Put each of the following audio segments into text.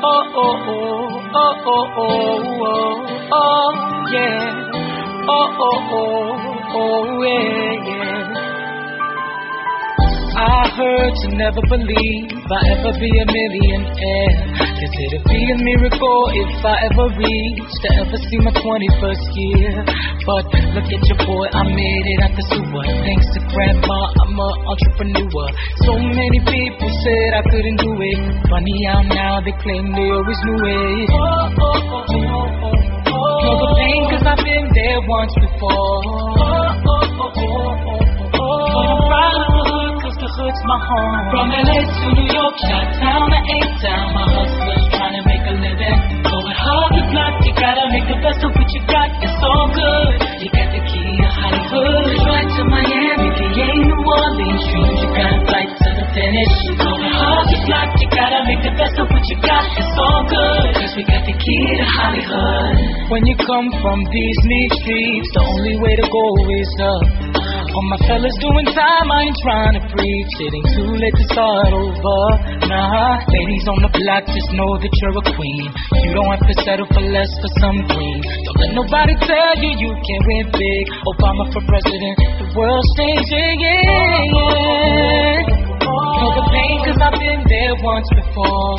Oh, oh, oh, oh, oh, oh, oh, oh, yeah. Oh, oh, oh, oh, yeah, yeah. I heard to never believe I'll ever be a millionaire. They said it'd be a miracle if I ever reach to ever see my 21st year. But look at your boy, I made it out the sewer. Thanks to grandma, I'm an entrepreneur. So many people said I couldn't do it. Funny how now they claim they always knew it. Oh, oh, oh, oh, oh, oh. Know the pain cause I've been there once before. Oh, oh, oh, oh, oh, oh. But I'm proud of the hood cause the hood's my home. From LA to New York, Chi-town to A-town, my hustlers trying to make a living. Going hard to block, you gotta make the best of what you got. It's all good, you got the key to Hollywood. Right to Miami, VA, New Orleans dreams, you gotta fight to the finish. Going hard to block, you gotta make the best of what you got. It's all good, cause we got the key to Hollywood. When you come from these mean streets, the only way to go is up. All my fellas doing time, I ain't trying to preach. It ain't too late to start over. Nah, ladies on the block, just know that you're a queen. You don't have to settle for less for some green. Don't let nobody tell you you can't win big. Obama for president, the world's changing, yeah. Know the pain cause I've been there once before.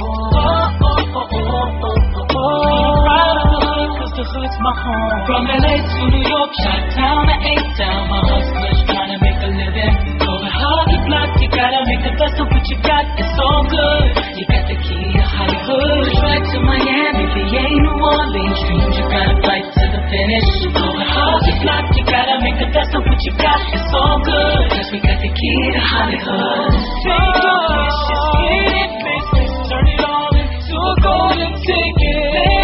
Proud of the hood cause the hood's my home. From LA to New York, Chi-town to A-town, my hustlers trying to make a living. Going hard to block, you gotta make the best of what you got. It's all good, you got the key to Hollywood. Right to Miami, VA, New Orleans dreams, you gotta fight to the finish. Going hard to block, you gotta make the best of what you got. It's all good, cause we got the key to Hollywood. Take your wishes, get it business, turn it all into a golden ticket.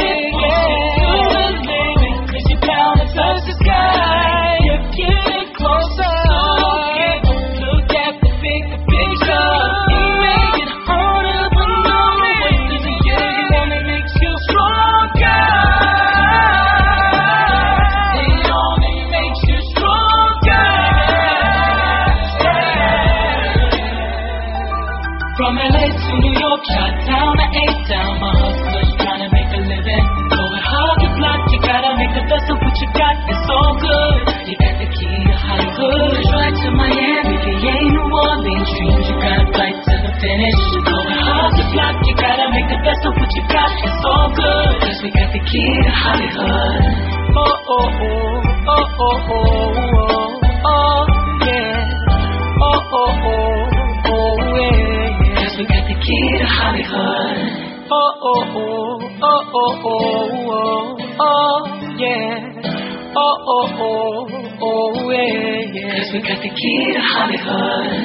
Touch the sky, you're getting closer. Look at the bigger picture. It make it harder, but no way. Cause the year you wanna make you stronger. It only makes you stronger. From LA to New York, Chi-town to A-town, my hustlers trying to make a living. Going hard to block, you gotta make the best of what you got. It's all good, you got the key to Hollywood. Right to Miami, VA, New Orleans dreams, you gotta fight to the finish. Going hard to block, you gotta make the best of what you got. It's all good, cause we got the key to Hollywood. Oh, oh, oh, oh, oh, oh, oh, yeah. Oh, oh, oh, oh, yeah. Cause we got the key to Hollywood. Oh, oh, oh, oh, oh, oh, oh, yeah. Oh, oh, oh, oh, yeah, yeah. Cause we got the key to Hollywood.